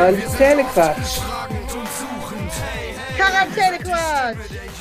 Quarantänequatsch. Quarantänequatsch.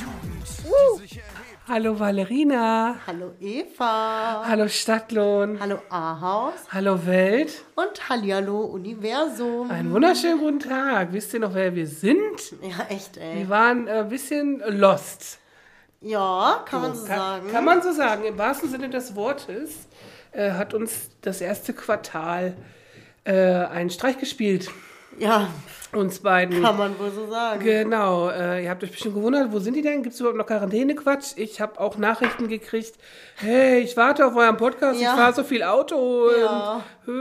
Hallo Valerina. Hallo Eva. Hallo Stadtlohn. Hallo Ahaus. Hallo Welt. Und Hallihallo Universum. Einen wunderschönen guten Tag. Wisst ihr noch, wer wir sind? Ja, echt, ey. Wir waren ein bisschen lost. Ja, kann man so sagen. Kann man so sagen. Im wahrsten Sinne des Wortes hat uns das erste Quartal einen Streich gespielt. Ja, uns beiden. kann man wohl so sagen. Genau. Ihr habt euch bestimmt gewundert, wo sind die denn? Gibt es überhaupt noch Quarantänequatsch? Ich habe auch Nachrichten gekriegt. Hey, ich warte auf euren Podcast, Ja. ich fahre so viel Auto. Ja.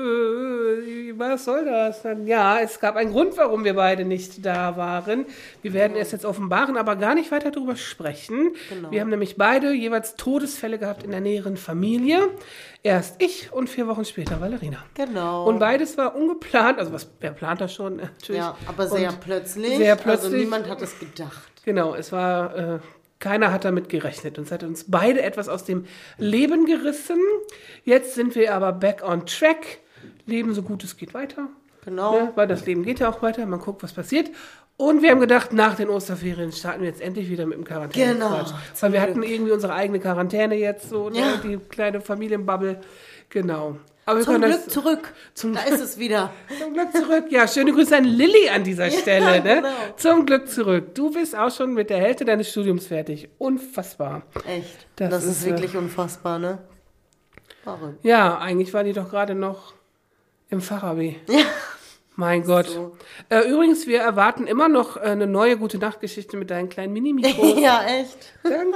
Und, was soll das? Dann, ja, es gab einen Grund, warum wir beide nicht da waren. Wir werden es jetzt offenbaren, aber gar nicht weiter darüber sprechen. Genau. Wir haben nämlich beide jeweils Todesfälle gehabt in der näheren Familie. Erst ich und 4 Wochen später Valerina. Genau. Und beides war ungeplant, also wer plant das schon? Natürlich. Ja, aber sehr Und plötzlich. sehr plötzlich. Also niemand hat es gedacht. Genau, es war, keiner hat damit gerechnet und es hat uns beide etwas aus dem Leben gerissen. Jetzt sind wir aber back on track. Leben so gut es geht weiter. Genau. Ne? Weil das Leben geht ja auch weiter, man guckt, was passiert. Und wir haben gedacht, nach den Osterferien starten wir jetzt endlich wieder mit dem Quarantäne. Genau, Weil wir hatten irgendwie unsere eigene Quarantäne jetzt, so Ja. ne? Die kleine Familienbubble. Genau. Aber wir Zum können Glück zurück. Zum Da ist es wieder. Zum Glück zurück. Ja, schöne Grüße an Lilly an dieser Stelle. Ne? Genau. Zum Glück zurück. Du bist auch schon mit der Hälfte deines Studiums fertig. Unfassbar. Echt. Das Das ist, ist wirklich unfassbar, ne? Warum? Ja, eigentlich war die doch gerade noch im Fachabi. Ja. Mein Gott. So. Übrigens, wir erwarten immer noch eine neue Gute-Nacht-Geschichte mit deinen kleinen Mini-Mikros. Ja, echt.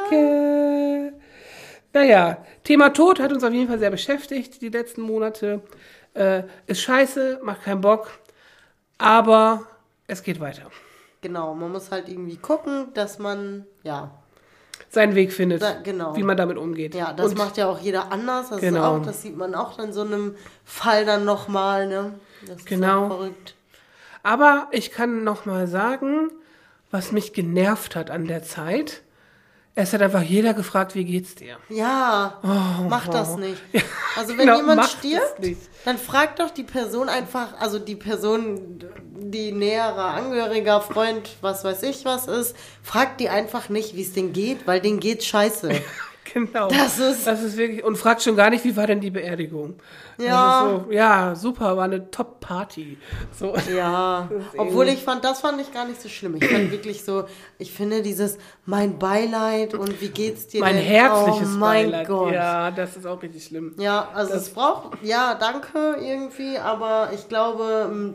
Danke. Naja, Thema Tod hat uns auf jeden Fall sehr beschäftigt die letzten Monate. Ist scheiße, macht keinen Bock, aber es geht weiter. Genau, man muss halt irgendwie gucken, dass man, ja, Seinen Weg findet, genau. wie man damit umgeht. Ja, das Und macht ja auch jeder anders. Das, Genau. ist auch, das sieht man auch in so einem Fall dann nochmal, ne? Das ist Genau. auch verrückt. Aber ich kann noch mal sagen, was mich genervt hat an der Zeit. Es hat einfach jeder gefragt, wie geht's dir? Ja, mach das nicht. Also wenn Genau, jemand macht es stirbt, nicht. dann fragt doch die Person einfach, also die Person, die näherer Angehöriger, Freund, was weiß ich was ist, fragt die einfach nicht, wie es denen geht, weil denen geht's scheiße. Genau. Das ist wirklich, und fragt schon gar nicht, wie war denn die Beerdigung? Ja. Das ist so, ja, super, war eine Top-Party. So. Ja, obwohl das fand ich gar nicht so schlimm. Ich fand wirklich so, ich finde dieses mein Beileid und wie geht's dir Mein denn? herzliches Oh mein Beileid. Gott. Ja, das ist auch richtig schlimm. Ja, also es braucht, ja, danke irgendwie, aber ich glaube,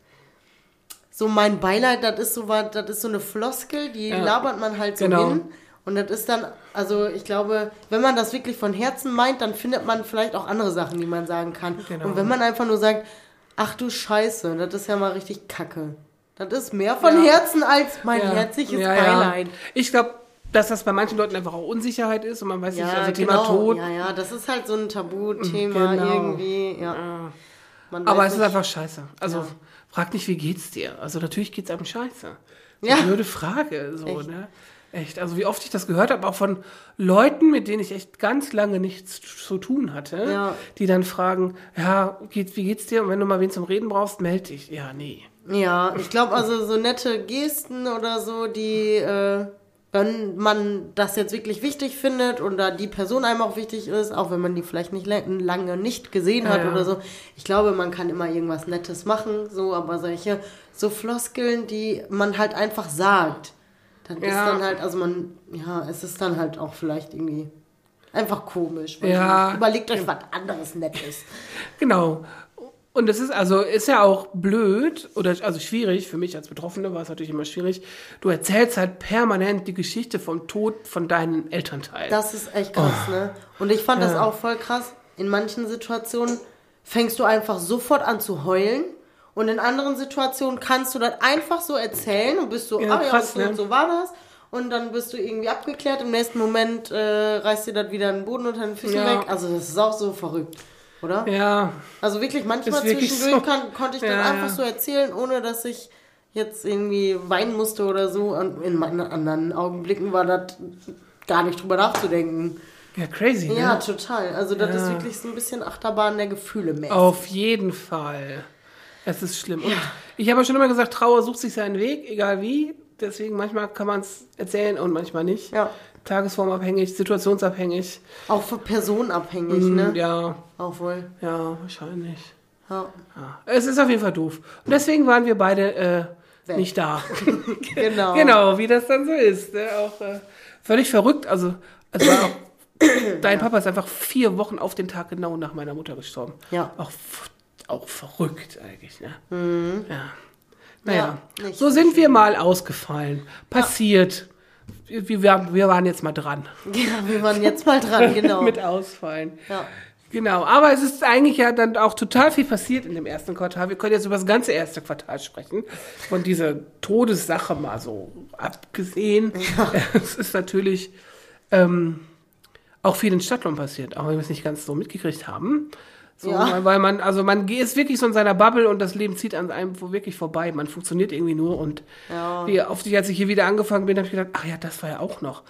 so mein Beileid, das ist so eine Floskel, die labert man halt so Genau. hin. Und das ist dann, also ich glaube, wenn man das wirklich von Herzen meint, dann findet man vielleicht auch andere Sachen, die man sagen kann. Genau. Und wenn man einfach nur sagt, ach du Scheiße, das ist ja mal richtig Kacke. Das ist mehr von Herzen als mein herzliches Beileid. Ja. Ich glaube, dass das bei manchen Leuten einfach auch Unsicherheit ist und man weiß nicht, also Thema genau. Tod. Ja, das ist halt so ein Tabuthema Genau. irgendwie. Ja. Man Aber weiß es ist nicht- einfach scheiße. Also frag nicht, wie geht's dir? Also natürlich geht's einem scheiße. Ja. Eine blöde Frage. So, Echt. ne? Echt. Also wie oft ich das gehört habe, auch von Leuten, mit denen ich echt ganz lange nichts zu tun hatte, die dann fragen, ja, wie geht's dir? Und wenn du mal wen zum Reden brauchst, melde dich. Ja, nee. Ja, ich glaube also so nette Gesten oder so, die, wenn man das jetzt wirklich wichtig findet und da die Person einem auch wichtig ist, auch wenn man die vielleicht nicht lange nicht gesehen hat oder so, ich glaube, man kann immer irgendwas Nettes machen, so, aber solche, so Floskeln, die man halt einfach sagt, dann ist dann halt, also es ist dann halt auch vielleicht irgendwie einfach komisch. Ja. Überlegt euch was anderes Nettes. Genau. Und es ist ja auch blöd oder also schwierig, für mich als Betroffene war es natürlich immer schwierig. Du erzählst halt permanent die Geschichte vom Tod von deinen Elternteilen. Das ist echt krass, ne? Und ich fand das auch voll krass. In manchen Situationen fängst du einfach sofort an zu heulen und in anderen Situationen kannst du das einfach so erzählen und bist so, krass, so, ne? so war das. Und dann bist du irgendwie abgeklärt. Im nächsten Moment reißt dir das wieder den Boden unter den Füßen weg. Also das ist auch so verrückt, oder? Ja. Also wirklich, manchmal Ist wirklich zwischendurch so. konnte ich das einfach so erzählen, ohne dass ich jetzt irgendwie weinen musste oder so. Und in meinen anderen Augenblicken war das gar nicht drüber nachzudenken. Ja, crazy, ne? Ja, total. Also das ist wirklich so ein bisschen Achterbahn der Gefühle mäßig. Auf jeden Fall. Es ist schlimm. Und ich habe ja schon immer gesagt, Trauer sucht sich seinen Weg, egal wie. Deswegen manchmal kann man es erzählen und manchmal nicht. Ja. Tagesformabhängig, situationsabhängig. Auch für Personen abhängig, ne? Ja, Auch wohl. ja, wahrscheinlich. Ja. Ja. Es ist auf jeden Fall doof. Und deswegen waren wir beide nicht da. Genau. Genau, wie das dann so ist. Ne? Auch völlig verrückt. Also war auch, dein Papa ist einfach 4 Wochen auf den Tag genau nach meiner Mutter gestorben. Ja. Auch verrückt eigentlich. Ne? Ja. Naja, Ja, nicht so so sind wir mal ausgefallen. Passiert. Wir waren jetzt mal dran. Ja, wir waren jetzt mal dran, genau. Mit Ausfallen. Ja. Genau, aber es ist eigentlich ja dann auch total viel passiert in dem ersten Quartal. Wir können jetzt über das ganze erste Quartal sprechen. Von dieser Todessache mal so abgesehen. Ja. Es ist natürlich auch viel in Stadtlohn passiert, auch wenn wir es nicht ganz so mitgekriegt haben. So, Ja. weil man ist wirklich so in seiner Bubble und das Leben zieht an einem wirklich vorbei. Man funktioniert irgendwie nur und wie oft als ich hier wieder angefangen bin, habe ich gedacht, ach ja, das war ja auch noch.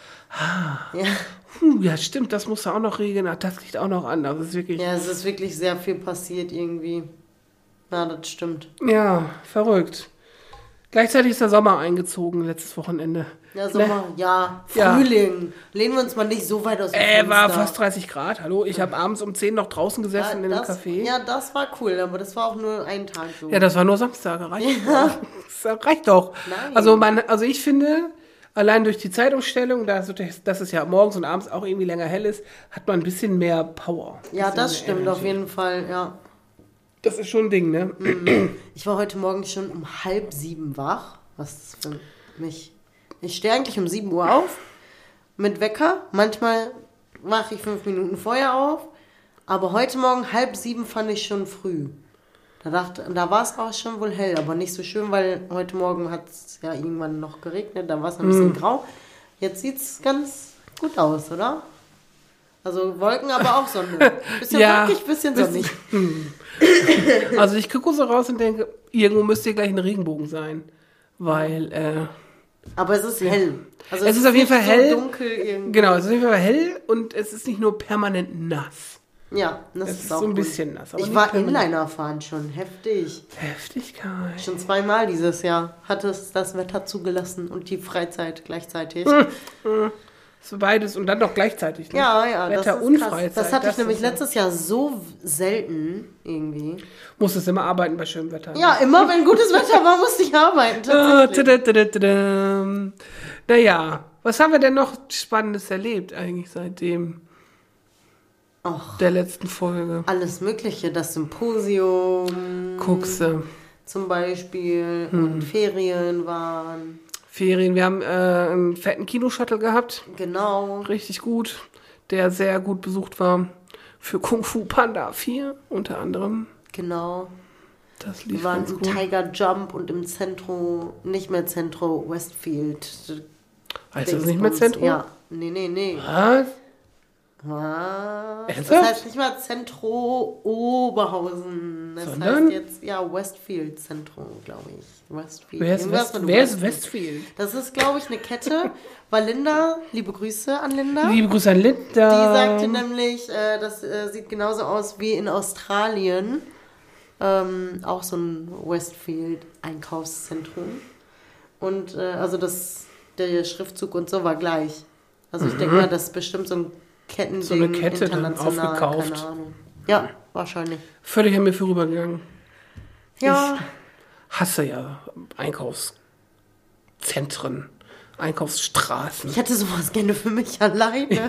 Ja, stimmt, das musst du auch noch regeln, ach, das liegt auch noch an. Das ist wirklich, Ja, es ist wirklich sehr viel passiert irgendwie. Ja, das stimmt. ja, verrückt. Gleichzeitig ist der Sommer eingezogen, letztes Wochenende. Ja, Sommer, ja, Frühling. Lehnen wir uns mal nicht so weit aus dem Fenster. War fast 30 Grad, hallo. Ich habe abends um 10 noch draußen gesessen in einem Café. Ja, das war cool, aber das war auch nur ein Tag so. Ja, das war nur Samstag, reicht doch. Das reicht doch. Nein. Also ich finde, allein durch die Zeitumstellung, dass es ja morgens und abends auch irgendwie länger hell ist, hat man ein bisschen mehr Power. Ja, das Bisschen stimmt mehr auf Energy. jeden Fall, ja. Das ist schon ein Ding, ne? Ich war heute Morgen schon um 6:30 wach, was für mich... Ich stehe eigentlich um 7 Uhr auf mit Wecker. Manchmal wache ich 5 Minuten vorher auf. Aber heute Morgen 6:30 fand ich schon früh. Da war es auch schon wohl hell, aber nicht so schön, weil heute Morgen hat es ja irgendwann noch geregnet. Da war es ein bisschen grau. Jetzt sieht es ganz gut aus, oder? Also Wolken, aber auch Sonne. Bisschen wolkig, bisschen sonnig. Also ich gucke so raus und denke, irgendwo müsste hier gleich ein Regenbogen sein. Weil, Aber es ist hell. Also es ist auf jeden Fall nicht hell. So dunkel irgendwie. Genau, es ist auf jeden Fall hell und es ist nicht nur permanent nass. Ja, das Es ist ist auch so ein gut. bisschen nass. Aber Ich nicht war permanent. Inliner fahren schon, heftig. Heftigkeit. Schon 2-mal dieses Jahr hat es das Wetter zugelassen und die Freizeit gleichzeitig. So beides und dann noch gleichzeitig. Ne? Ja, Wetter das ist und krass. Freizeit. Das hatte ich nämlich ist letztes Jahr so selten irgendwie. Musstest immer arbeiten bei schönem Wetter. Ja, immer wenn gutes Wetter war, musste ich arbeiten. Tatsächlich. Naja, was haben wir denn noch Spannendes erlebt eigentlich seitdem Och, der letzten Folge? alles Mögliche, das Symposium Guckse. zum Beispiel und Ferien waren. Ferien. Wir haben einen fetten Kinoshuttle gehabt. Genau. Richtig gut. Der sehr gut besucht war. Für Kung Fu Panda 4 unter anderem. Genau. Das lief Wir waren ganz im gut. Tiger Jump und im Zentro, nicht mehr Zentro, Westfield. Heißt das nicht mehr Zentrum? Ja, nee. Was? Was? Das Ernsthaft? heißt nicht mal Zentro Oberhausen. Das Sondern? heißt jetzt, ja, Westfield Zentro, glaube ich. Westfield. Wer ist, Irgendwas mit wer ist Westfield? Das ist, glaube ich, eine Kette. Weil Linda, liebe Grüße an Linda. Liebe Grüße an Linda. Die sagte nämlich, das sieht genauso aus wie in Australien. Auch so ein Westfield-Einkaufszentrum. Und also der Schriftzug und so war gleich. Also ich denke mal, das ist bestimmt so ein Kettending. So eine Kette dann international, aufgekauft. keine Ahnung. Ja, wahrscheinlich. Völlig an mir vorübergegangen. Ja, Hasse ja Einkaufszentren, Einkaufsstraßen. ich hätte sowas gerne für mich alleine.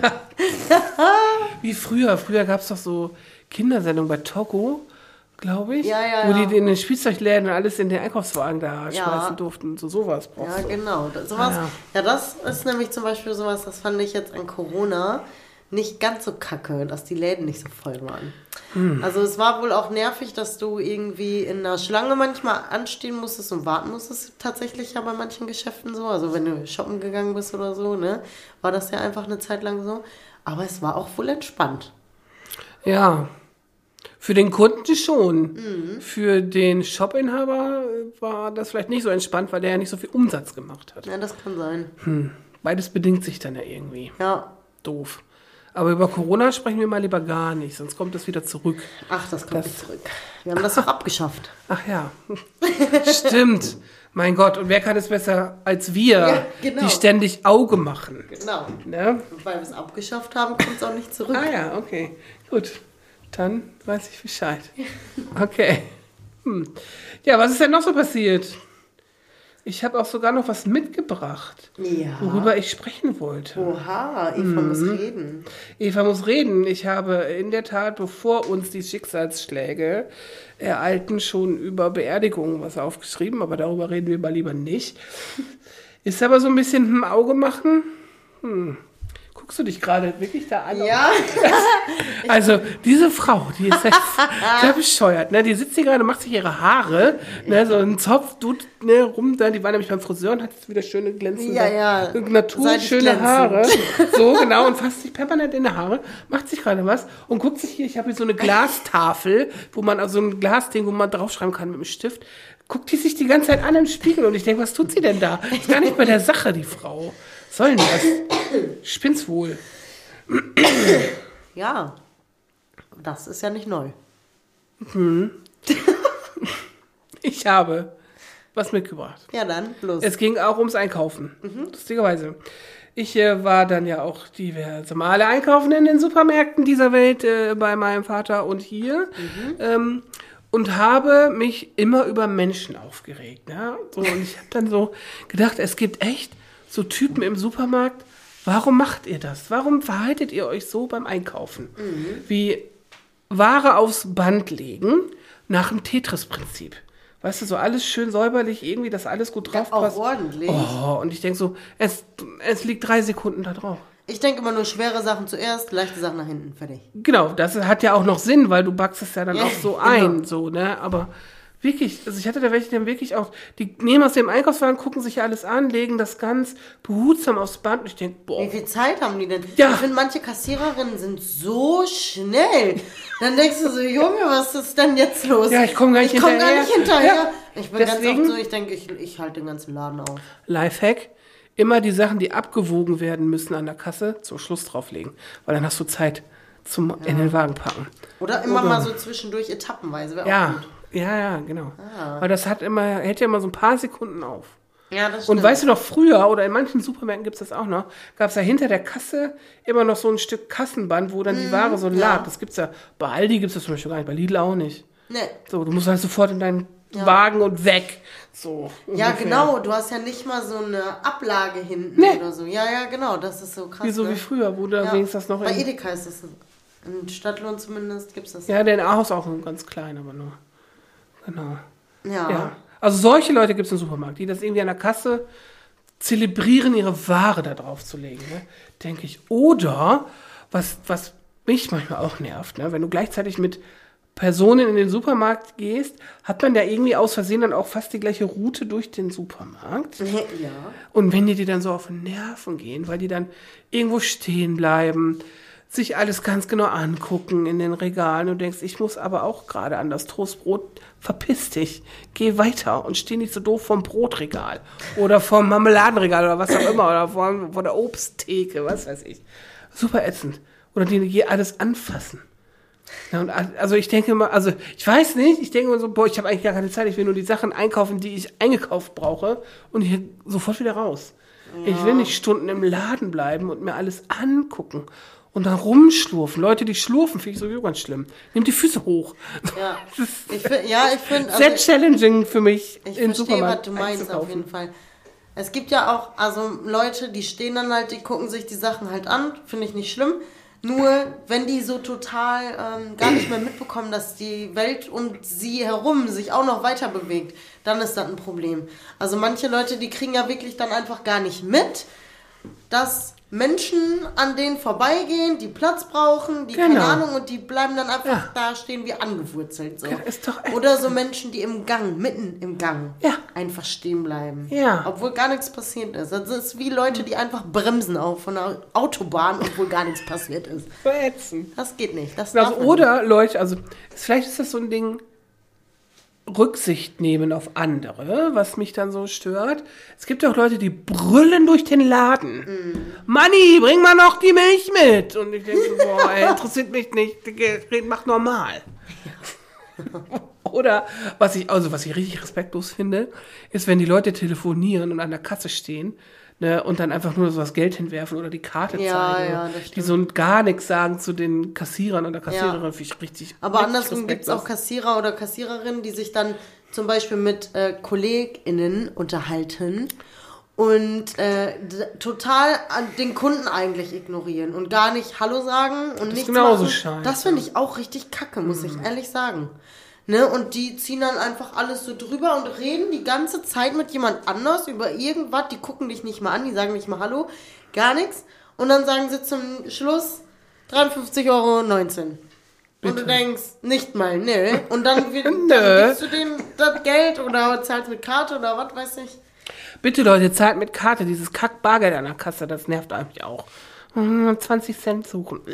Wie früher. Früher gab es doch so Kindersendungen bei Togo, glaube ich. Ja. Wo die in den Spielzeugläden alles in den Einkaufswagen da Ja. schmeißen durften. So sowas brauchst Ja, du. genau. Sowas, Ja. ja, das ist nämlich zum Beispiel sowas, das fand ich jetzt an Corona nicht ganz so kacke, dass die Läden nicht so voll waren. Also es war wohl auch nervig, dass du irgendwie in einer Schlange manchmal anstehen musstest und warten musstest, tatsächlich ja bei manchen Geschäften so. Also wenn du shoppen gegangen bist oder so, ne, war das ja einfach eine Zeit lang so. Aber es war auch wohl entspannt. Ja. Für den Kunden schon. Für den Shopinhaber war das vielleicht nicht so entspannt, weil der ja nicht so viel Umsatz gemacht hat. Ja, das kann sein. Beides bedingt sich dann ja irgendwie. Ja. Doof. Aber über Corona sprechen wir mal lieber gar nicht, sonst kommt das wieder zurück. Ach, das kommt nicht zurück. Wir haben das doch abgeschafft. Ach ja, stimmt. Mein Gott, und wer kann es besser als wir, Ja, genau. die ständig Auge machen? Genau. Ne? Und weil wir es abgeschafft haben, kommt es auch nicht zurück. Ah ja, okay. Gut, dann weiß ich Bescheid. Okay. Ja, was ist denn noch so passiert? Ich habe auch sogar noch was mitgebracht, Ja. worüber ich sprechen wollte. Oha, Eva muss reden. Eva muss reden. Ich habe in der Tat, bevor uns die Schicksalsschläge ereilten, schon über Beerdigungen was aufgeschrieben, aber darüber reden wir mal lieber nicht. Ist aber so ein bisschen im Auge machen. Guckst du dich gerade wirklich da an? Ja. Also, diese Frau, die ist sehr bescheuert, ne? Die sitzt hier gerade, macht sich ihre Haare, ne? So ein Zopf, tut, ne, rum da. Die war nämlich beim Friseur und hat jetzt wieder schöne glänzende, Ja. naturschöne Seitig Haare. So, genau, und fasst sich permanent in die Haare, macht sich gerade was und guckt sich hier, ich habe hier so eine Glastafel, wo man, also ein Glasding, wo man draufschreiben kann mit dem Stift. Guckt die sich die ganze Zeit an im Spiegel und ich denke, was tut sie denn da? Ist gar nicht bei der Sache, die Frau. Was soll denn das? Spinn's wohl. Ja. Das ist ja nicht neu. Ich habe was mitgebracht. Ja, dann, los. Es ging auch ums Einkaufen. Lustigerweise. Ich war dann ja auch diverse Male einkaufen in den Supermärkten dieser Welt bei meinem Vater und hier. Und habe mich immer über Menschen aufgeregt. Ja? So, und ich habe dann so gedacht, es gibt echt so Typen im Supermarkt. Warum macht ihr das? Warum verhaltet ihr euch so beim Einkaufen? Wie Ware aufs Band legen nach dem Tetris-Prinzip. Weißt du, so alles schön säuberlich, irgendwie, dass alles gut drauf passt. Auch ordentlich. Oh, und ich denke so, es liegt 3 Sekunden da drauf. Ich denke immer nur schwere Sachen zuerst, leichte Sachen nach hinten, fertig. Genau, das hat ja auch noch Sinn, weil du backst es ja dann Ja, auch so genau. ein, so, ne? Aber wirklich, also ich hatte da welche, die haben wirklich auch, die nehmen aus dem Einkaufswagen, gucken sich alles an, legen das ganz behutsam aufs Band und ich denke, boah. Wie viel Zeit haben die denn? Ja. Ich finde, manche Kassiererinnen sind so schnell. Dann denkst du so, Junge, was ist denn jetzt los? Ja, ich komme gar nicht komm hinterher. gar nicht hinterher. Ja. Ich bin Deswegen- ganz oft so, ich denke, ich halte den ganzen Laden auf. Lifehack, immer die Sachen, die abgewogen werden müssen an der Kasse, zum Schluss drauflegen, weil dann hast du Zeit zum in den Wagen packen. Oder immer mal so zwischendurch etappenweise, wäre auch Ja, gut. ja, genau. Weil das hält ja immer so ein paar Sekunden auf. Ja, das Und stimmt. weißt du noch, früher, oder in manchen Supermärkten gibt es das auch noch, gab es ja hinter der Kasse immer noch so ein Stück Kassenband, wo dann die Ware so lag. Das gibt's ja, bei Aldi gibt es das zum Beispiel gar nicht, bei Lidl auch nicht. Nee. So, du musst halt sofort in deinen Wagen und weg. So. Ja, ungefähr. genau. Du hast ja nicht mal so eine Ablage hinten Nee. oder so. Ja, genau. Das ist so krass. Wie so ne? wie früher, wo da Ja. wenigstens das noch Bei in... Edeka ist das so. In Stadtlohn zumindest gibt es das. Ja, der in Ahaus auch ein ganz klein, aber nur. Genau. Ja. Ja. Also solche Leute gibt es im Supermarkt, die das irgendwie an der Kasse zelebrieren, ihre Ware da drauf zu legen. Ne? Denke ich. Oder, was mich manchmal auch nervt, ne? Wenn du gleichzeitig mit Personen in den Supermarkt gehst, hat man da irgendwie aus Versehen dann auch fast die gleiche Route durch den Supermarkt. Ja. Und wenn die dann so auf den Nerven gehen, weil die dann irgendwo stehen bleiben, sich alles ganz genau angucken in den Regalen und denkst, ich muss aber auch gerade an das Toastbrot, verpiss dich, geh weiter und steh nicht so doof vom Brotregal oder vom Marmeladenregal oder was auch immer oder vor der Obsttheke, was weiß ich. Super ätzend. Oder die hier alles anfassen. Ja, und also ich denke immer, also ich weiß nicht, ich denke immer so, boah, ich habe eigentlich gar keine Zeit, ich will nur die Sachen einkaufen, die ich eingekauft brauche und hier sofort wieder raus. Ja. Ich will nicht Stunden im Laden bleiben und mir alles angucken und dann rumschlurfen. Leute, die schlurfen, finde ich sowieso ganz schlimm. Nehmt die Füße hoch. Ja. Ich finde, Sehr challenging für mich, ich im verstehe, Supermarkt was du meinst auf einzukaufen. jeden Fall. Es gibt ja auch, also Leute, die stehen dann halt, die gucken sich die Sachen halt an, finde ich nicht schlimm. Nur, wenn die so total gar nicht mehr mitbekommen, dass die Welt um sie herum sich auch noch weiter bewegt, dann ist das ein Problem. Also manche Leute, die kriegen ja wirklich dann einfach gar nicht mit, dass Menschen an denen vorbeigehen, die Platz brauchen, die keine Genau. Ahnung, und die bleiben dann einfach da stehen wie angewurzelt. So. Ja, ist doch echt. Oder so Menschen, die im Gang, mitten im Gang, Ja. einfach stehen bleiben. Ja. Obwohl gar nichts passiert ist. Das ist wie Leute, die einfach bremsen auf von der Autobahn, obwohl gar nichts passiert ist. So ätzend. Das geht nicht. Das Also, darf man oder Leute, also vielleicht ist das so ein Ding, Rücksicht nehmen auf andere, was mich dann so stört. Es gibt auch Leute, die brüllen durch den Laden. Manni, bring mal noch die Milch mit. Und ich denke, boah, ey, interessiert mich nicht. Mach normal. Oder was ich richtig respektlos finde, ist, wenn die Leute telefonieren und an der Kasse stehen, ne, und dann einfach nur so das Geld hinwerfen oder die Karte zeigen. Ja, das die stimmt. so gar nichts sagen zu den Kassierern oder Kassiererinnen, finde ich richtig. Aber richtig andersrum gibt es auch respektlos. Kassierer oder Kassiererinnen, die sich dann zum Beispiel mit KollegInnen unterhalten und total an den Kunden eigentlich ignorieren und gar nicht Hallo sagen und nichts genauso machen. scheiße. Das finde ich auch richtig kacke, muss ich ehrlich sagen. Ne? Und die ziehen dann einfach alles so drüber und reden die ganze Zeit mit jemand anders über irgendwas. Die gucken dich nicht mal an, die sagen nicht mal Hallo, gar nichts. Und dann sagen sie zum Schluss 53,19 Euro. Und du denkst, nicht mal, nö. Und dann gibst du denen das Geld oder zahlst mit Karte oder was weiß ich. Bitte Leute, zahlt mit Karte, dieses Kack-Bargeld an der Kasse, das nervt eigentlich auch. 20 Cent suchen.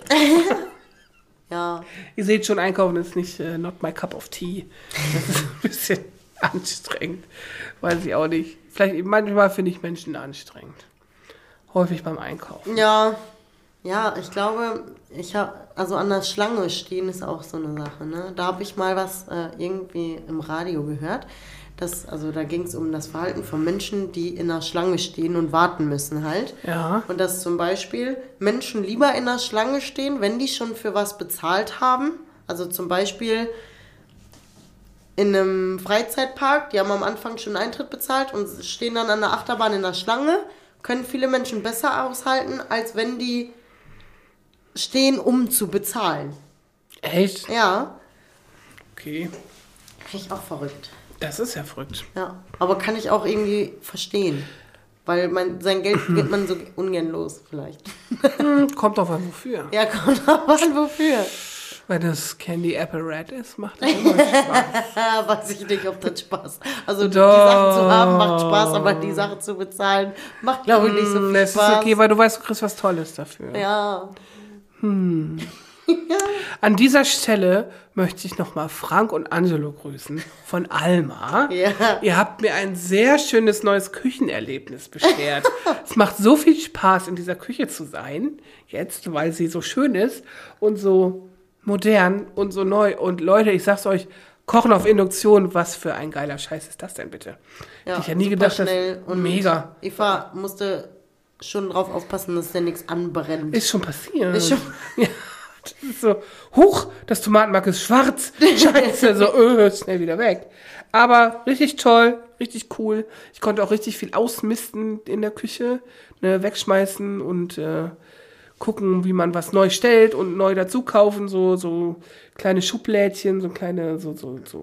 Ja, Ihr seht schon, einkaufen ist nicht not my cup of tea. Das ist ein bisschen anstrengend. Weiß ich auch nicht. Vielleicht manchmal finde ich Menschen anstrengend. Häufig beim Einkaufen. ja, ich glaube, also an der Schlange stehen ist auch so eine Sache, ne? Da habe ich mal was irgendwie im Radio gehört. Da ging es um das Verhalten von Menschen, die in der Schlange stehen und warten müssen halt. Ja. Und dass zum Beispiel Menschen lieber in der Schlange stehen, wenn die schon für was bezahlt haben. Also zum Beispiel in einem Freizeitpark, die haben am Anfang schon Eintritt bezahlt und stehen dann an der Achterbahn in der Schlange, können viele Menschen besser aushalten, als wenn die stehen, um zu bezahlen. Echt? Ja, Okay. finde ich auch verrückt. Das ist ja verrückt. Ja, aber kann ich auch irgendwie verstehen. Weil sein Geld geht man so ungern los, vielleicht. Kommt drauf an, wofür. Ja, kommt drauf an, wofür. Wenn das Candy Apple Red ist, macht das immer Spaß. Weiß ich nicht, ob das Spaß. Also die Doch. Sachen zu haben macht Spaß, aber die Sache zu bezahlen macht, glaube ich, nicht so viel Das Spaß. ist okay, weil du weißt, du kriegst was Tolles dafür. Ja. An dieser Stelle möchte ich nochmal Frank und Angelo grüßen von Alma. Ja. Ihr habt mir ein sehr schönes neues Küchenerlebnis beschert. Es macht so viel Spaß, in dieser Küche zu sein, jetzt, weil sie so schön ist und so modern und so neu. Und Leute, ich sag's euch, Kochen auf Induktion, was für ein geiler Scheiß ist das denn bitte? Hätte ich ja nie super gedacht, das schnell und mega. Eva musste schon drauf aufpassen, dass der nichts anbrennt. Ist schon passiert. Ist schon- Ja, das ist so, huch, das Tomatenmark ist schwarz. Scheiße, so, schnell wieder weg. Aber richtig toll, richtig cool. Ich konnte auch richtig viel ausmisten in der Küche, ne, wegschmeißen und gucken, wie man was neu stellt und neu dazu kaufen. So kleine Schublädchen, so kleine, so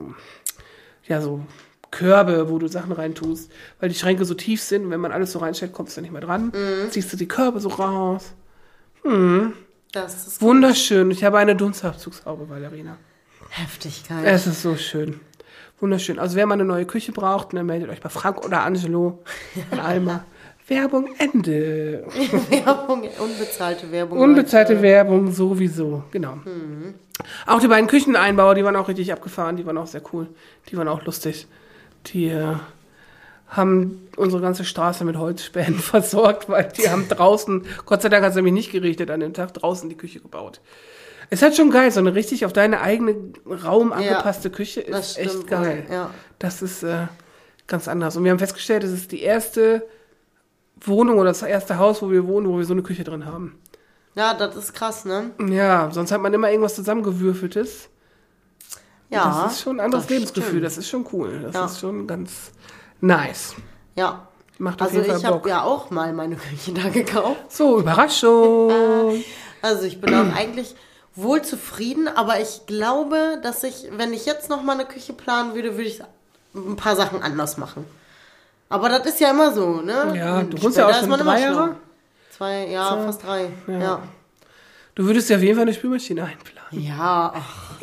Körbe, wo du Sachen reintust, weil die Schränke so tief sind und wenn man alles so reinstellt, kommst du nicht mehr dran. Ziehst du die Körbe so raus. Das ist Wunderschön. Ich habe eine Dunstabzugshaube, Valerina. Heftigkeit. Es ist so schön. Wunderschön. Also wer mal eine neue Küche braucht, ne, meldet euch bei Frank oder Angelo von Alma. Werbung Ende. Werbung, unbezahlte Werbung. Unbezahlte Leute. Werbung sowieso. Genau. Auch die beiden Kücheneinbauer, die waren auch richtig abgefahren. Die waren auch sehr cool. Die waren auch lustig. Die haben unsere ganze Straße mit Holzspänen versorgt, weil die haben draußen, Gott sei Dank hat es nämlich nicht geregnet an dem Tag, draußen die Küche gebaut. Es hat schon geil, so eine richtig auf deine eigene Raum angepasste Küche das ist echt stimmt geil. wohl, ja. Das ist ganz anders. Und wir haben festgestellt, es ist die erste Wohnung oder das erste Haus, wo wir wohnen, wo wir so eine Küche drin haben. Ja, das ist krass, ne? Ja, sonst hat man immer irgendwas zusammengewürfeltes. Ja. Das ist schon ein anderes das Lebensgefühl, stimmt. das ist schon cool. Das Ja. ist schon ganz nice. Ja. Macht auf Also jeden Fall ich habe Bock. ja auch mal meine Küche da gekauft. So, Überraschung. Also ich bin auch eigentlich wohl zufrieden, aber ich glaube, dass wenn ich jetzt noch mal eine Küche planen würde, würde ich ein paar Sachen anders machen. Aber das ist ja immer so, ne? Ja, Und du wohnst ja später auch ist schon man immer 3 Jahre. schlau. 2, ja, So. fast 3. Ja. Ja. Du würdest ja auf jeden Fall eine Spülmaschine einplanen. Ja, ach,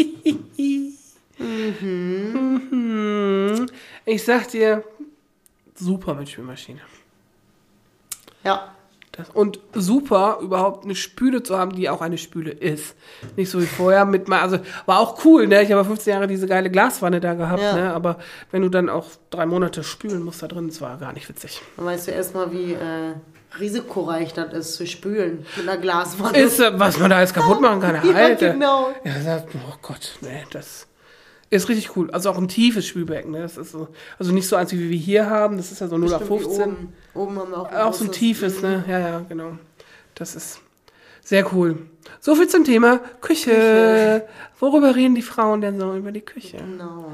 Ich sag dir, super mit Spülmaschine. ja. Und super, überhaupt eine Spüle zu haben, die auch eine Spüle ist. Nicht so wie vorher also war auch cool, ne? Ich habe 15 Jahre diese geile Glaswanne da gehabt, ne? Aber wenn du dann auch 3 Monate spülen musst da drin, das war gar nicht witzig. Dann weißt du erstmal, wie risikoreich das ist, zu spülen mit einer Glaswanne. Ist, was man da alles kaputt machen kann, Ja, Alter. genau. Ja, oh Gott, ne, das ist richtig cool. Also auch ein tiefes Spülbecken, ne? Das ist so, also nicht so eins, wie wir hier haben, das ist ja so 0 auf 15. Oben haben wir auch Auch so ein tiefes, ne? Ja, genau. Das ist sehr cool. So viel zum Thema Küche. Worüber reden die Frauen denn so über die Küche? Genau.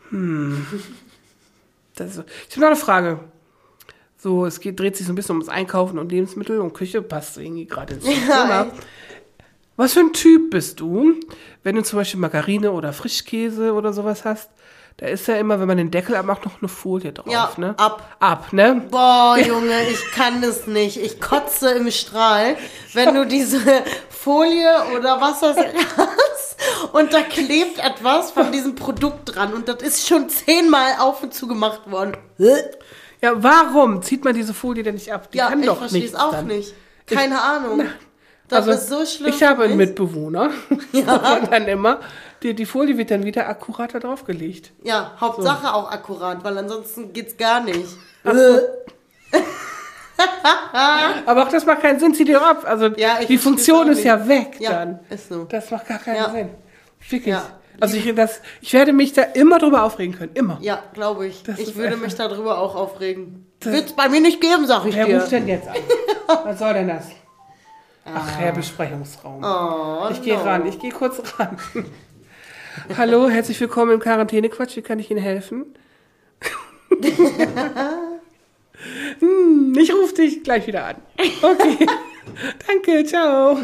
Ich habe noch eine Frage. So, dreht sich so ein bisschen ums Einkaufen und Lebensmittel und Küche, passt irgendwie gerade ins Thema. Was für ein Typ bist du, wenn du zum Beispiel Margarine oder Frischkäse oder sowas hast? Da ist ja immer, wenn man den Deckel abmacht, noch eine Folie drauf, Ja, ne? ab, ne? Boah, Junge, ich kann es nicht. Ich kotze im Strahl, wenn du diese Folie oder was das hast und da klebt etwas von diesem Produkt dran und das ist schon 10-mal auf und zu gemacht worden. Ja, warum zieht man diese Folie denn nicht ab? Die Ja, kann ich doch verstehe nicht es auch nicht. Keine Ahnung. Das ist so schlimm. Ich habe für einen mich. Mitbewohner, und dann immer, die Folie wird dann wieder akkurater draufgelegt. Ja, Hauptsache auch akkurat, weil ansonsten geht's gar nicht. Aber auch das macht keinen Sinn, zieh die doch ab. Also Ja, ich die versteh's Funktion auch ist nicht. ja weg Ja, dann. ist so. Das macht gar keinen Ja. Sinn. Wirklich. Ja. Also ich werde mich da immer drüber aufregen können. Immer. Ja, glaube ich. Das Ich ist würde einfach- mich darüber auch aufregen. Wird's bei mir nicht geben, sag ich Wer dir. ruft denn jetzt an? Was soll denn das? Ach, Herr Besprechungsraum. Oh, Ich gehe ran, ich gehe kurz ran. Hallo, herzlich willkommen im Quarantäne-Quatsch. Wie kann ich Ihnen helfen? Ich rufe dich gleich wieder an. Okay. Danke, ciao.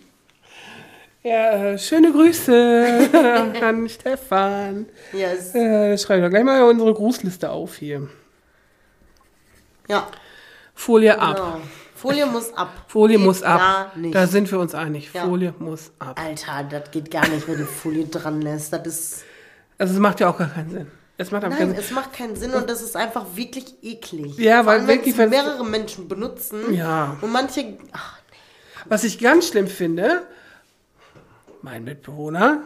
Ja, schöne Grüße an Stefan. Yes. Schreiben wir gleich mal unsere Grußliste auf hier. Ja, Folie ab. genau. Folie muss ab. Folie Geht muss ab. Gar nicht. Da sind wir uns einig. Ja. Folie muss ab. Alter, das geht gar nicht, wenn du Folie dran lässt. Das ist. Also es macht ja auch gar keinen Sinn. Es macht einfach Nein, keinen Sinn. es macht keinen Sinn und das ist einfach wirklich eklig. Ja, Vor weil allem, wenn wirklich, es wenn- mehrere Menschen benutzen. Ja. Und manche. Ach, Was ich ganz schlimm finde, mein Mitbewohner,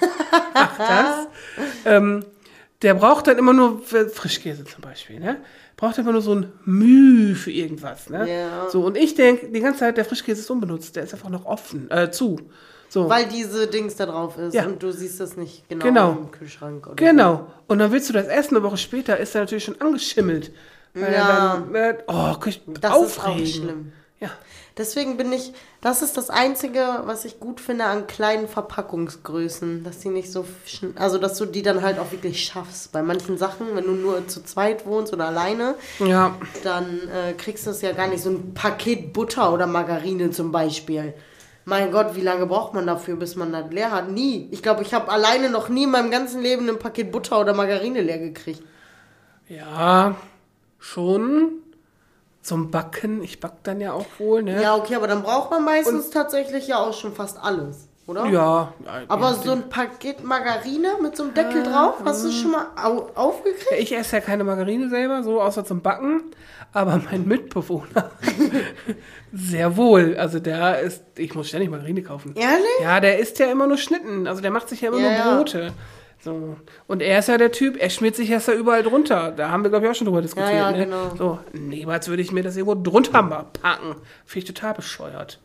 der braucht dann immer nur Frischkäse zum Beispiel, ne? Braucht immer nur so ein Müh für irgendwas, ne? Ja. So, und ich denke, die ganze Zeit, der Frischkäse ist unbenutzt, der ist einfach noch offen, zu. So. weil diese Dings da drauf ist Ja. und du siehst das nicht genau, Genau. im Kühlschrank. Oder Genau. Und dann willst du das essen, eine Woche später ist er natürlich schon angeschimmelt. Weil Ja. er dann, Das aufregen. ist auch schlimm. Ja. Deswegen das ist das Einzige, was ich gut finde an kleinen Verpackungsgrößen, dass die nicht so, also dass du die dann halt auch wirklich schaffst. Bei manchen Sachen, wenn du nur zu zweit wohnst oder alleine, Ja. dann kriegst du es ja gar nicht. So ein Paket Butter oder Margarine zum Beispiel. Mein Gott, wie lange braucht man dafür, bis man das leer hat? Nie. Ich glaube, ich habe alleine noch nie in meinem ganzen Leben ein Paket Butter oder Margarine leer gekriegt. Ja, schon. Zum Backen, ich back dann ja auch wohl, ne? Ja, okay, aber dann braucht man meistens tatsächlich ja auch schon fast alles, oder? Ja. Aber so ein Paket Margarine mit so einem Deckel drauf, hast du schon mal aufgekriegt? Ich esse ja keine Margarine selber, so außer zum Backen. Aber mein Mitbewohner, sehr wohl. Also ich muss ständig Margarine kaufen. Ehrlich? Ja, der isst ja immer nur Schnitten. Also der macht sich ja immer Ja, nur ja. Brote. So. Und er ist ja der Typ, er schmiert sich erst da überall drunter. Da haben wir, glaube ich, auch schon drüber diskutiert. Ja, ne? genau. So, niemals würde ich mir das irgendwo drunter mal packen. Finde ich total bescheuert.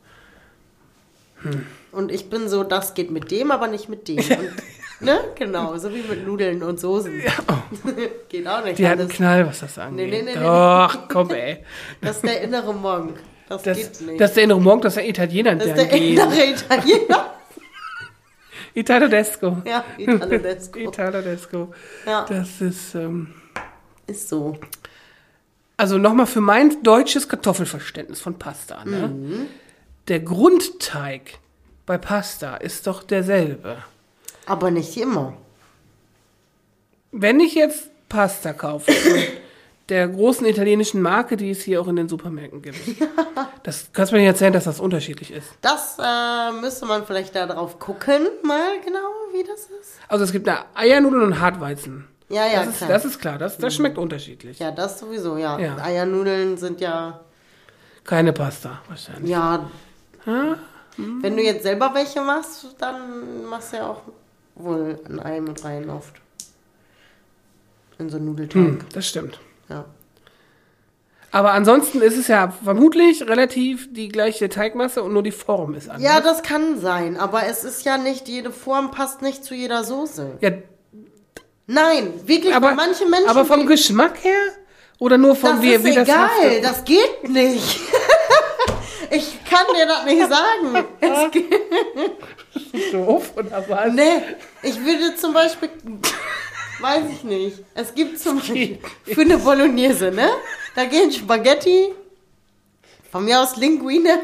Und ich bin so, das geht mit dem, aber nicht mit dem. Und, ne? Genau, so wie mit Nudeln und Soßen. Geht auch nicht Die hat einen alles. Knall, was das angeht. nee. Doch, komm, ey. Das ist der innere Monk. Das geht nicht. Das ist der innere Monk, das ist der Italiener. Das ist der innere Italiener. Italo-desco. Ja, Italo-desco. Italo-desco. Ja, Das ist, ist so. also nochmal für mein deutsches Kartoffelverständnis von Pasta, ne? Der Grundteig bei Pasta ist doch derselbe. Aber nicht immer. Wenn ich jetzt Pasta kaufe von der großen italienischen Marke, die es hier auch in den Supermärkten gibt, das kannst du mir nicht erzählen, dass das unterschiedlich ist. Das müsste man vielleicht da drauf gucken, mal genau, wie das ist. Also es gibt eine Eiernudeln und Hartweizen. Ja, ja, Das klar. ist klar, das schmeckt unterschiedlich. Ja, das sowieso, ja. Ja. Eiernudeln sind ja Keine Pasta, wahrscheinlich. Ja. Wenn du jetzt selber welche machst, dann machst du ja auch wohl ein Ei mit rein oft. In so einen Nudelteig. Das stimmt. Ja. Aber ansonsten ist es ja vermutlich relativ die gleiche Teigmasse und nur die Form ist anders. Ja, das kann sein, aber es ist ja nicht, jede Form passt nicht zu jeder Soße. Ja, Nein, wirklich, aber, bei manchen Menschen... aber vom Geschmack her? Oder nur vom, das wie ist das egal, haftet? das geht nicht. Ich kann dir das nicht sagen. Es geht. Doof oder was? Nee, ich würde zum Beispiel... Weiß ich nicht. Es gibt zum Beispiel für eine Bolognese, ne? Da gehen Spaghetti, von mir aus Linguine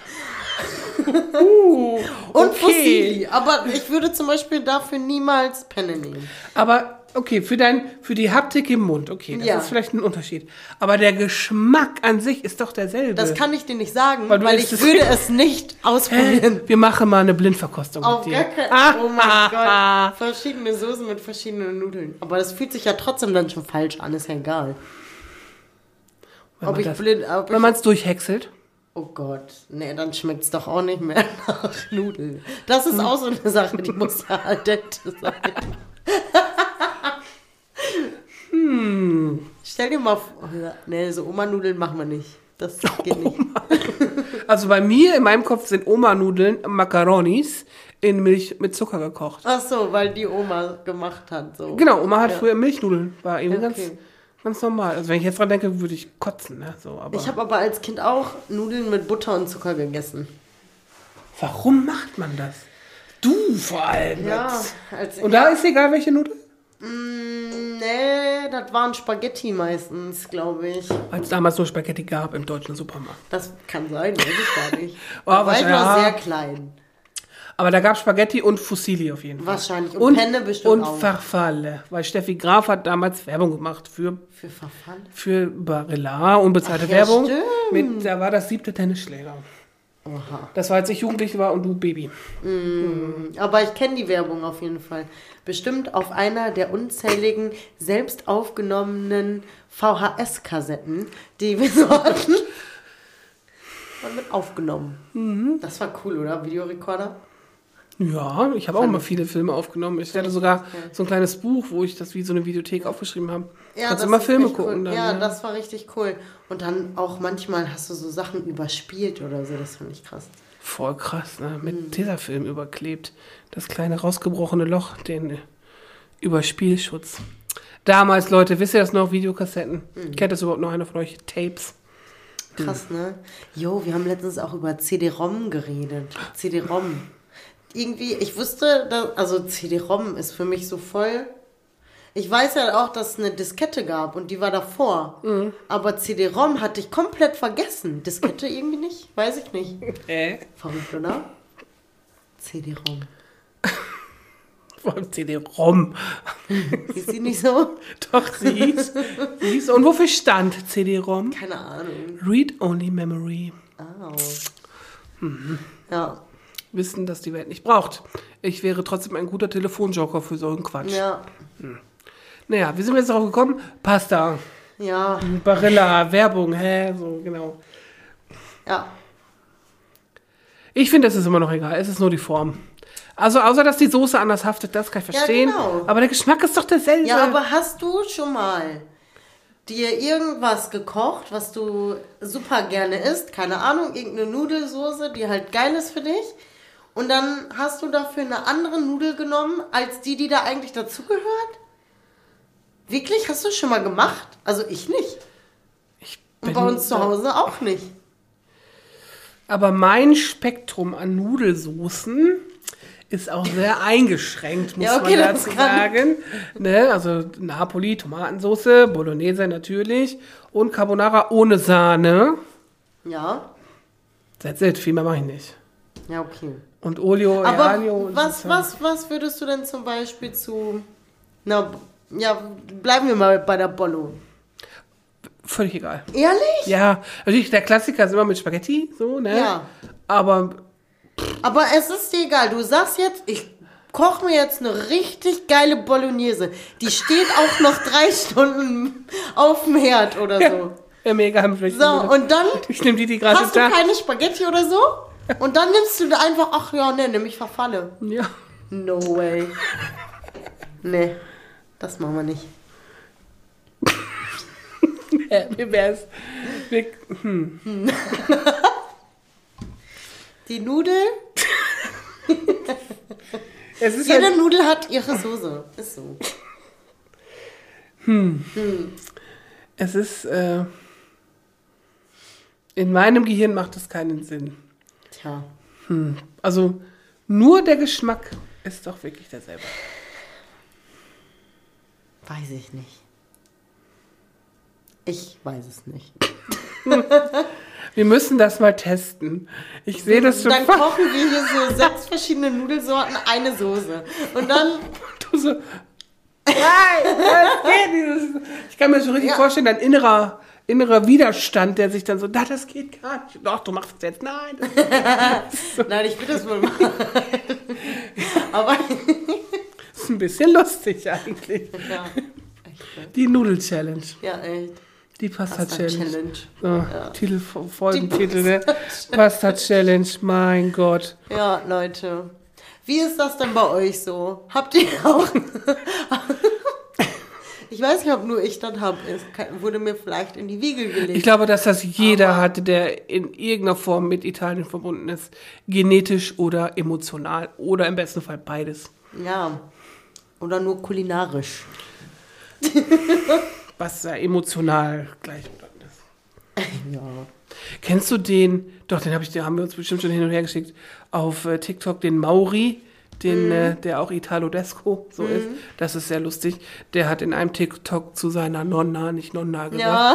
und Fusilli. Aber ich würde zum Beispiel dafür niemals Penne nehmen. Aber, okay, für die Haptik im Mund, okay, das ist vielleicht ein Unterschied. Aber der Geschmack an sich ist doch derselbe. Das kann ich dir nicht sagen, Weil weil du ich isst würde es- es nicht ausprobieren. Wir machen mal eine Blindverkostung Auf mit gar dir. keinen Oh mein Gott. Verschiedene Soßen mit verschiedenen Nudeln. Aber das fühlt sich ja trotzdem dann schon falsch an, ist ja egal. Wenn man es durchhäckselt. Oh Gott, nee, dann schmeckt es doch auch nicht mehr nach Nudeln. Das ist auch so eine Sache, die muss ja al dente sein. Stell dir mal vor, nee, so Oma-Nudeln machen wir nicht. Das geht nicht. Also bei mir, in meinem Kopf sind Oma-Nudeln Macaronis in Milch mit Zucker gekocht. Ach so, weil die Oma gemacht hat. So. Genau, Oma hat früher Milchnudeln. War irgendwie Okay. ganz normal. Also wenn ich jetzt dran denke, würde ich kotzen. Ne? So, aber Ich habe aber als Kind auch Nudeln mit Butter und Zucker gegessen. warum macht man das? Du vor allem. Ja, jetzt. Und da ist egal, welche Nudel? Nee, das waren Spaghetti meistens, glaube ich. Weil es damals nur Spaghetti gab im deutschen Supermarkt. Das kann sein, weiß ich gar nicht. Oh, Da war ich noch wahrscheinlich, sehr klein. Aber da gab es Spaghetti und Fusilli auf jeden Fall. Wahrscheinlich. Und Penne bestimmt und auch. Farfalle. Weil Steffi Graf hat damals Werbung gemacht für Für Verfall. Barilla, unbezahlte Ach ja, Werbung. stimmt. Da war das 7. Tennisschläger. Oha. Das war, als ich Jugendlich war und du Baby. Aber ich kenne die Werbung auf jeden Fall. Bestimmt auf einer der unzähligen selbst aufgenommenen VHS-Kassetten, die wir so hatten. Und mit aufgenommen. Das war cool, oder? Videorekorder? Ja, ich habe auch mal viele Filme aufgenommen. Ich hatte sogar so ein kleines Buch, wo ich das wie so eine Videothek aufgeschrieben habe. Ja, Kannst das immer ist Filme echt gucken. Cool. Dann, Ja, das war richtig cool. Und dann auch manchmal hast du so Sachen überspielt oder so. Das fand ich krass. Voll krass, ne? Mit Tesafilm überklebt. Das kleine rausgebrochene Loch, den Überspielschutz. Damals, Leute, wisst ihr das noch? Videokassetten. Kennt das überhaupt noch einer von euch? Tapes. Krass, ne? Jo, wir haben letztens auch über CD-ROM geredet. CD-ROM. Irgendwie, ich wusste, also CD-ROM ist für mich so voll. Ich weiß ja auch, dass es eine Diskette gab und die war davor. Aber CD-ROM hatte ich komplett vergessen. Diskette irgendwie nicht? Weiß ich nicht. Verrückt, oder? CD-ROM. Vor allem CD-ROM. Ist sie nicht so? Doch, sie hieß. Und wofür stand CD-ROM? Keine Ahnung. Read-Only Memory. Au. Ja. Wissen, dass die Welt nicht braucht. Ich wäre trotzdem ein guter Telefonjoker für so einen Quatsch. Ja. Naja, wie sind wir jetzt darauf gekommen? Pasta, Ja. Barilla, Werbung, so, genau. Ja. Ich finde, es ist immer noch egal. Es ist nur die Form. Also, außer, dass die Soße anders haftet, das kann ich verstehen. Ja, genau. Aber der Geschmack ist doch derselbe. Ja, aber hast du schon mal dir irgendwas gekocht, was du super gerne isst? Keine Ahnung, irgendeine Nudelsoße, die halt geil ist für dich. Und dann hast du dafür eine andere Nudel genommen, als die da eigentlich dazugehört? Wirklich? Hast du schon mal gemacht? Also ich nicht. Und bei uns zu Hause auch nicht. Aber mein Spektrum an Nudelsoßen ist auch sehr eingeschränkt, muss Ja, okay, man das dazu kann- sagen. Ne? Also Napoli, Tomatensoße, Bolognese natürlich und Carbonara ohne Sahne. Ja. That's it, viel mehr mache ich nicht. Ja, okay. Und Olio, Aber Aglio und was würdest du denn zum Beispiel zu... Na, ja, bleiben wir mal bei der Bollo. völlig egal. Ehrlich? Ja, natürlich, der Klassiker ist immer mit Spaghetti, so, ne? Ja. Aber Aber es ist dir egal. Du sagst jetzt, ich koche mir jetzt eine richtig geile Bolognese. Die steht auch noch 3 Stunden auf dem Herd oder so. Mir egal, mit welchen So, Nudeln. und dann Ich nehme die gerade hast du da. keine Spaghetti oder so und dann nimmst du da einfach, ach ja, ne, nimm ich verfalle. Ja. No way. Nee, das machen wir nicht. Wie wär's? Die Nudel, Es ist jede halt, Nudel hat ihre Soße. Ist so. es ist, in meinem Gehirn macht es keinen Sinn. Tja. Also, nur der Geschmack ist doch wirklich derselbe. Weiß ich nicht. Ich weiß es nicht. Wir müssen das mal testen. Ich sehe das schon Dann fast. kochen wir hier so 6 verschiedene Nudelsorten, eine Soße. Und dann, Du so, nein, das geht nicht. Ich kann mir so richtig vorstellen, dein innerer Widerstand, der sich dann so, das geht gar nicht. Doch, du machst es jetzt. Nein. nein, ich will das wohl machen. Aber, Das ist ein bisschen lustig eigentlich. ja, echt, ne? Die Nudel-Challenge. Ja, echt. Die Pasta-Challenge. Pasta-Challenge. So, Folgentitel, ne? Pasta-Challenge, mein Gott. Ja, Leute. Wie ist das denn bei euch so? Habt ihr auch... Ich weiß nicht, ob nur ich das habe. Es wurde mir vielleicht in die Wiege gelegt. Ich glaube, dass das jeder hatte, der in irgendeiner Form mit Italien verbunden ist. Genetisch oder emotional. Oder im besten Fall beides. Ja. Oder nur kulinarisch. Was da emotional gleichbedeutend ist. Ja. Kennst du den, doch, den haben wir uns bestimmt schon hin und her geschickt, auf TikTok, den Mauri, der auch Italodesco so ist. Das ist sehr lustig. Der hat in einem TikTok zu seiner Nonna, nicht Nonna gesagt. Ja.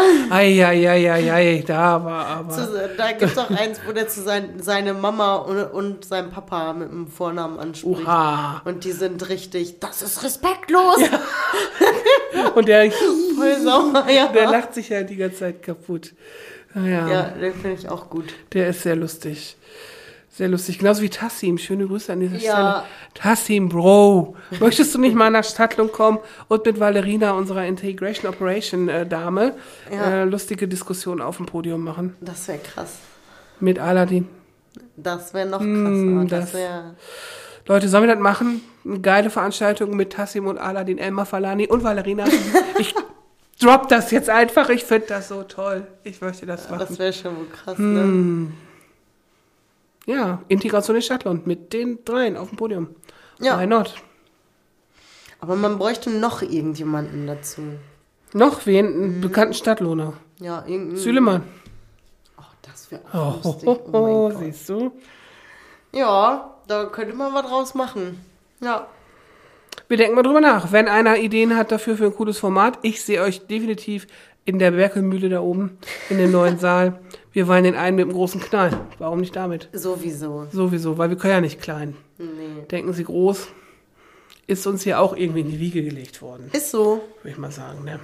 Ei, da war aber... Da gibt es auch eins, wo der zu seine Mama und seinem Papa mit dem Vornamen anspricht. Oha. Und die sind richtig, das ist respektlos. Ja. Und der Voll sauer, ja. der lacht sich halt die ganze Zeit kaputt. Ja, den finde ich auch gut. Der ist sehr lustig. Sehr lustig. Genauso wie Tassim. Schöne Grüße an dieser Ja. Stelle. Tassim, Bro. Möchtest du nicht mal nach Stadtlung kommen und mit Valerina, unserer Integration Operation Dame, lustige Diskussionen auf dem Podium machen? Das wäre krass. Mit Aladdin. Das wäre noch krasser. das- Das wäre... Leute, sollen wir das machen? Eine geile Veranstaltung mit Tassim und Aladdin, Elmar Falani und Valerina. Ich drop das jetzt einfach. Ich finde das so toll. Ich möchte das machen. Das wäre schon wohl krass, ne? Ja, Integration in Stadtland mit den dreien auf dem Podium. Ja. Why not? Aber man bräuchte noch irgendjemanden dazu. Noch wen? Einen bekannten Stadtlohner. Ja, irgendein... Süleyman. Oh, das wäre auch lustig. Oh, Oh mein Gott. siehst du? Ja, da könnte man was draus machen. Ja. Wir denken mal drüber nach. Wenn einer Ideen hat dafür für ein cooles Format, ich sehe euch definitiv in der Berkelmühle da oben, in dem neuen Saal. Wir wollen den einen mit dem großen Knall. Warum nicht damit? Sowieso. Sowieso, weil wir können ja nicht klein. Nee. Denken Sie groß, ist uns hier auch irgendwie in die Wiege gelegt worden, Ist so. würde ich mal sagen. Ne?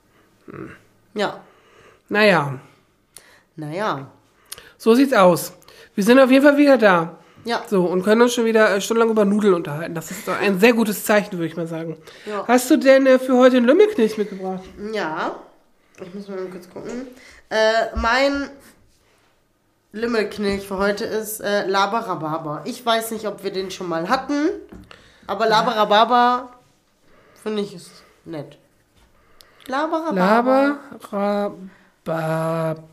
Ja. Naja, Naja. so sieht's aus. Wir sind auf jeden Fall wieder da. Ja. So, und können uns schon wieder stundenlang über Nudeln unterhalten. Das ist doch ein sehr gutes Zeichen, würde ich mal sagen. Ja. Hast du denn für heute einen Lümmelknecht mitgebracht? Ja. Ich muss mal kurz gucken. Mein Lümmelknilch für heute ist Labarababa. Ich weiß nicht, ob wir den schon mal hatten, aber Labarababa finde ich ist nett. Labarababa. Labarababa.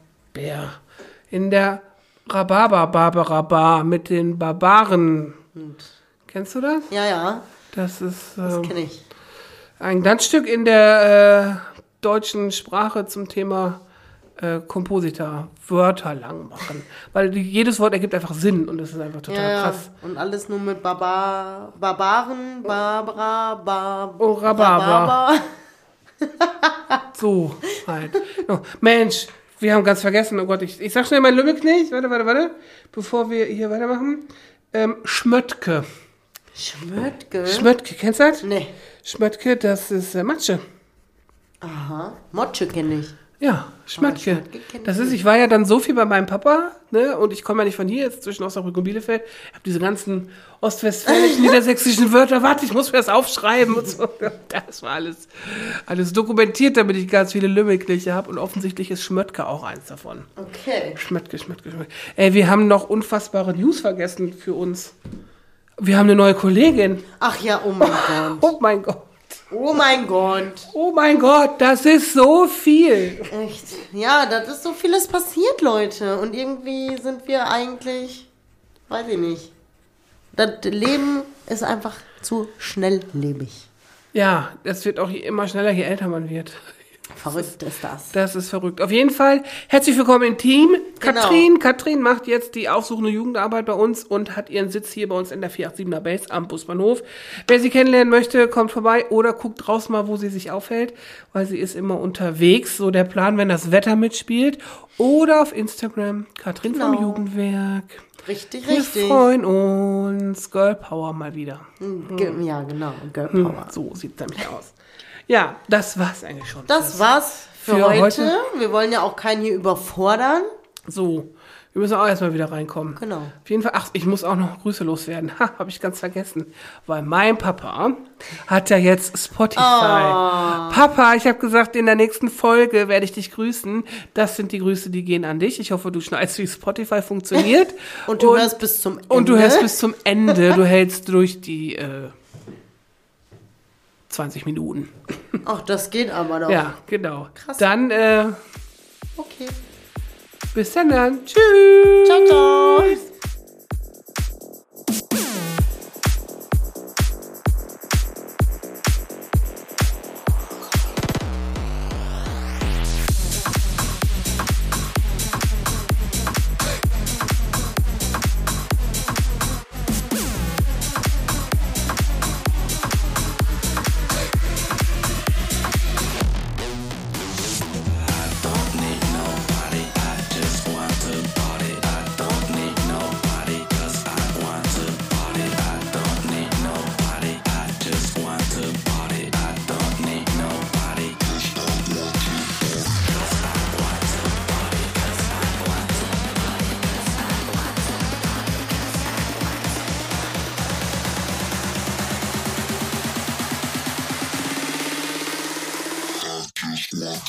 In der Rhabarber-Barber mit den Barbaren. Kennst du das? Ja, ja, Das ist das kenne ich. ein Glanzstück in der deutschen Sprache zum Thema Kompositor. Wörter lang machen. Weil jedes Wort ergibt einfach Sinn und das ist einfach total Ja, krass. und alles nur mit Barbaren, Barbara, Oh, Rhabarber. So, halt. Oh, Mensch, wir haben ganz vergessen, oh Gott, ich sag schnell mein Lümmelknecht. Warte. Bevor wir hier weitermachen. Schmöttke. Schmöttke, kennst du das? Nee. Schmöttke, das ist Matsche. Aha. Motsche kenne ich. Ja, Schmatke. Schmatke kenn Das ich ist, ich war ja dann so viel bei meinem Papa, ne, und ich komme ja nicht von hier, jetzt zwischen Osnabrück und Bielefeld. Ich habe diese ganzen ostwestfälischen, niedersächsischen Wörter, warte, ich muss mir das aufschreiben und so. Das war alles dokumentiert, damit ich ganz viele Lümmelkliche habe und offensichtlich ist Schmöttke auch eins davon. Okay. Schmöttke. Ey, wir haben noch unfassbare News vergessen für uns. Wir haben eine neue Kollegin. Ach ja, oh mein Gott. Oh mein Gott. Oh mein Gott. Oh mein Gott, das ist so viel. Echt. Ja, das ist so vieles passiert, Leute. Und irgendwie sind wir eigentlich, weiß ich nicht. Das Leben ist einfach zu schnelllebig. Ja, das wird auch immer schneller, je älter man wird. Verrückt ist das. Das ist verrückt. Auf jeden Fall, herzlich willkommen im Team. Genau. Katrin macht jetzt die aufsuchende Jugendarbeit bei uns und hat ihren Sitz hier bei uns in der 487er Base am Busbahnhof. Wer sie kennenlernen möchte, kommt vorbei oder guckt draußen mal, wo sie sich aufhält, weil sie ist immer unterwegs. So der Plan, wenn das Wetter mitspielt. Oder auf Instagram, Katrin vom Genau. Jugendwerk. Richtig, Wir richtig. freuen uns. Girl Power mal wieder. Ja, genau. Girl Power. So sieht's nämlich aus. Ja, das war's eigentlich schon. Das war's für Für heute. heute. Wir wollen ja auch keinen hier überfordern. So, wir müssen auch erstmal wieder reinkommen. Genau. Auf jeden Fall, ach, ich muss auch noch Grüße loswerden. Habe ich ganz vergessen. Weil mein Papa hat ja jetzt Spotify. Papa, ich habe gesagt, in der nächsten Folge werde ich dich grüßen. Das sind die Grüße, die gehen an dich. Ich hoffe, du schneidest, wie Spotify funktioniert. Und du hörst bis zum Ende. Und du hörst bis zum Ende. Du hältst durch die 20 Minuten. Ach, das geht aber doch. Ja, genau. Krass. Dann, Okay. bis dann. Tschüss. Ciao, ciao.